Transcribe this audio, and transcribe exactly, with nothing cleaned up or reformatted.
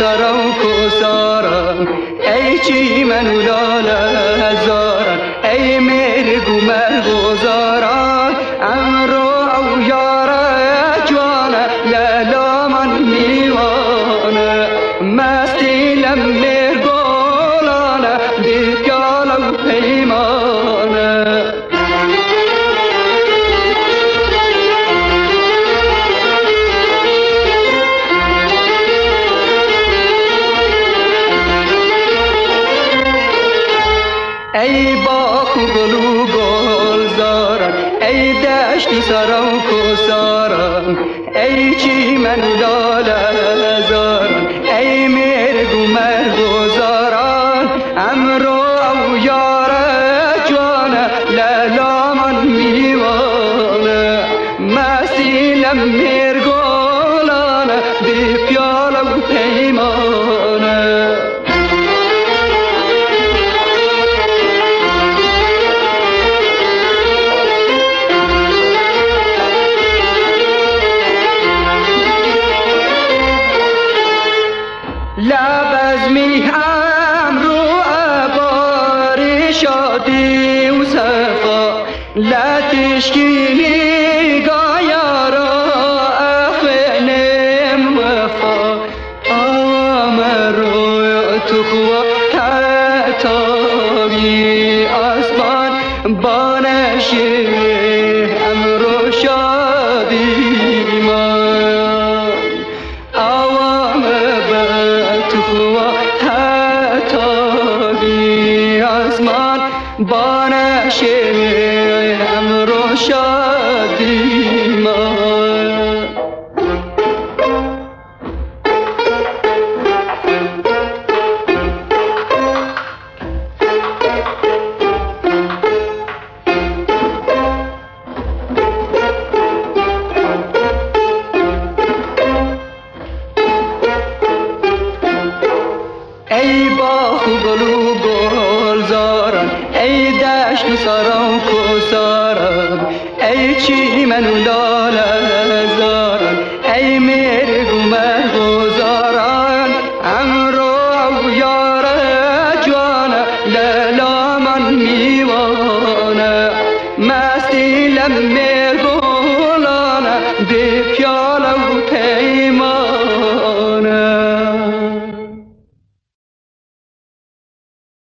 سرا و کوسارم ای چیمن و لاله زارم ای مرگ و مرغوزارم امرو او یاره جوانه لیلا من میوانه مستی لم مرگولانه بی پیاله و پیمانه ای باغ و گل و گلزارم ای دشت سرا و کوسارم ای چیمن و لاله زارم ای مرگ و مرغوزارم امرو او یاره جوانه لیلا من میوانه مستی لم مرگولانه بی پیاله و پیمانه لب از میهم رو عباری شادی و صفا لتشکینی گایارا اخوینم وفا آمر روی تو خوا تتابی آسمان بانشی امرو شادی من آسمان بانشی امرو شادی من ای باغ و گل و گلزارم ای دشت و سرا و کوسارم ای چیمن و لاله زارم ای